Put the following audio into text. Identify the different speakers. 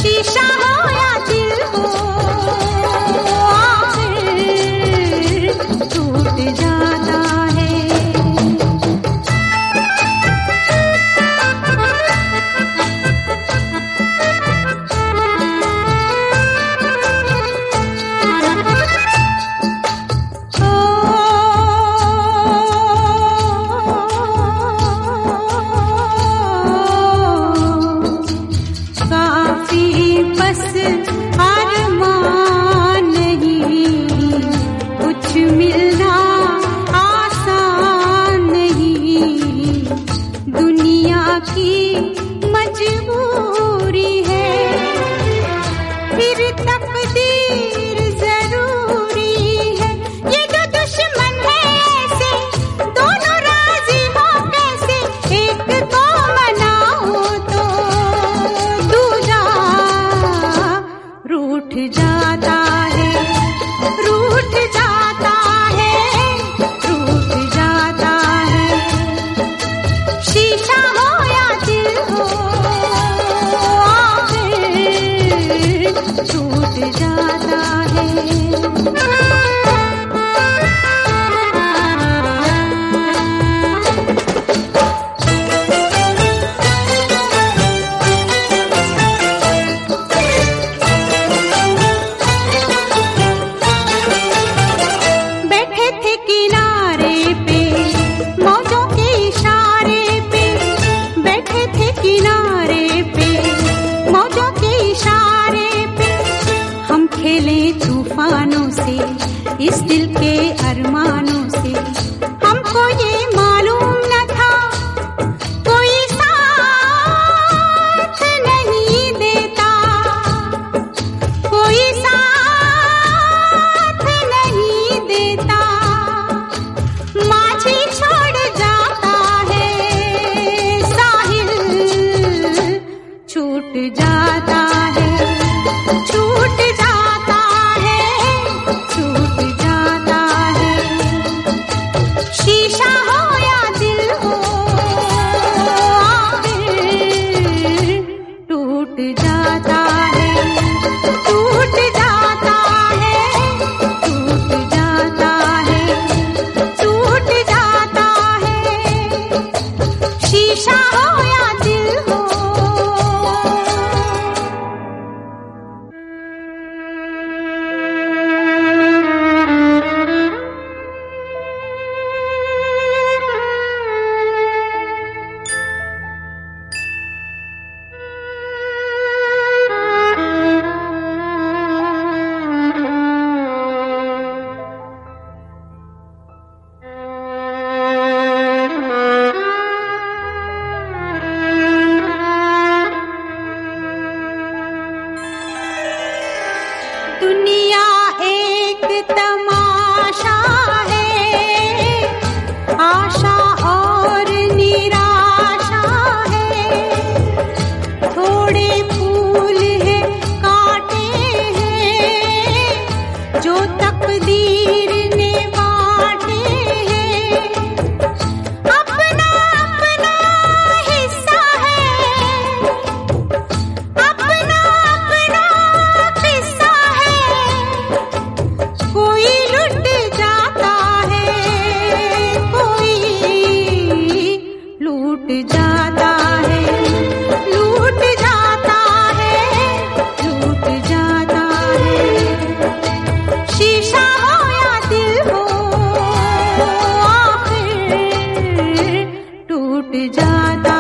Speaker 1: शीशा हो या दिल हो, आखिर टूट जाता है। इस दिल के अरमानों से हमको ये मालूम न था कोई साथ नहीं देता, कोई साथ नहीं देता। माझी छोड़ जाता है साहिल, छूट जाता है, छूट जाता है, छूट जाता है। शीशा हो या दिल हो, आखिर टूट जाता है, टूट जाता है, टूट जाता है, टूट जाता है। शीशा हो या दिल हो। दुनिया एक तमाशा है, आशा और निराशा है। थोड़े फूल है, कांटे हैं, जो तकदीर ने बांटे हैं। अपना अपना हिस्सा है, अपना अपना किस्सा है। कोई लुट जाता है, कोई लूट जाता है, लूट जाता है, लूट जाता है। शीशा हो या दिल हो, आखिर टूट जाता